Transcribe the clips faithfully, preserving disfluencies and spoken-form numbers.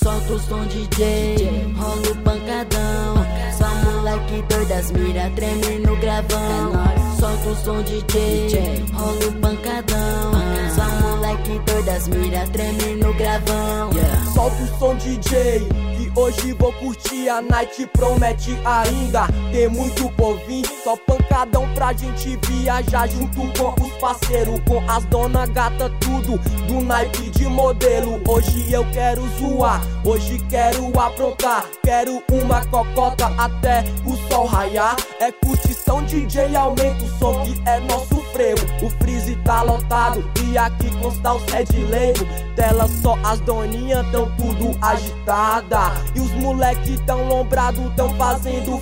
Solta o som D J, rola o pancadão. Só moleque doido, as mira treme no gravão. Solta o som D J, rola o pancadão. Só moleque doido, as mira treme no gravão. Solta o som D J, que hoje vou curtir a night, promete ainda ter muito povinho. Só pancadão pra gente viajar junto com os parceiros, com as dona gata, tudo do naipe de modelo. Hoje eu quero zoar, hoje quero aprontar, quero uma cocota até o sol raiar. É curtição D J, aumenta o som que é nosso frevo. O freeze tá lotado e aqui consta os red label. Tela só as doninhas tão tudo agitada e os moleque tão lombrado tão fazendo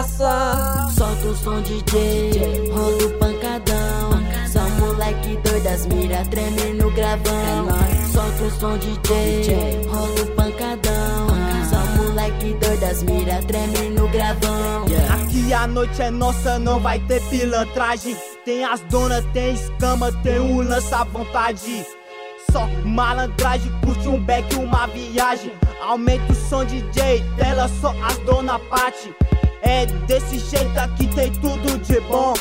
fumaça. Solta o som D J, rola o pancadão. Só moleque doido, as mira treme no gravão. Solta o som D J, rola o pancadão. Só moleque doido, as mira treme no gravão. Aqui a noite é nossa, não vai ter pilantragem. Tem as donas, tem escama, tem um lança à vontade. Só malandragem, curte um beck, uma viagem. Aumenta o som D J, tela só as dona Pati. É desse jeito aqui tem tudo de bom.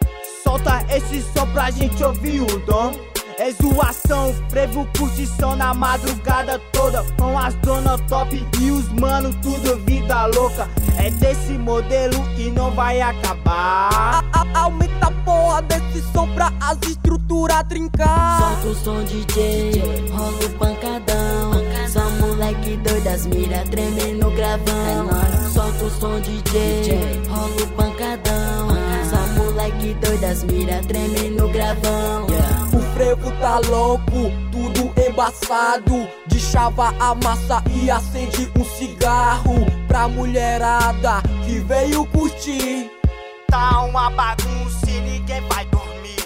Solta esse som pra gente ouvir o dom. É zoação, frevo, curtição na madrugada toda. Com as dona top e os mano, tudo vida louca. É desse modelo e não vai acabar. a, a, Aumenta a porra desse som pra as estruturas trincar. Solta o som D J, rola o pancadão. Só moleque doido, as mira treme no gravão. Solta o som D J, rola o pancadão. Só moleque doido, as mira treme no gravão. O frevo tá louco, tudo embaçado. De chava a massa e acende um cigarro pra mulherada que veio curtir. Tá uma bagunça e ninguém vai dormir.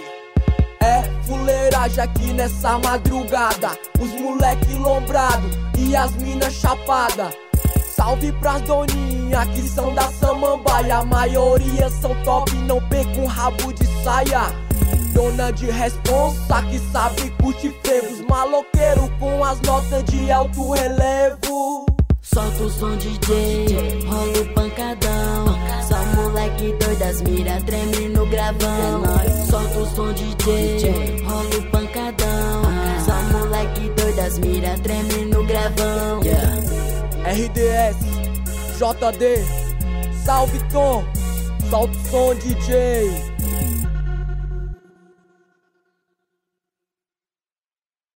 É fuleiragem aqui nessa madrugada. Os moleque lombrado e as mina chapada. Salve pras doninhas que são da samambaia. A maioria são top, não perca um rabo de saia. Dona de responsa que sabe curtir frevos. Maloqueiro com as notas de alto relevo. Solta o som D J, rola o pancadão. Só moleque doido, as mira treme no gravão. Solta o som D J, rola o pancadão. Só moleque doido, as mira treme no gravão. R D S, J D, salve Tom, solta o som D J.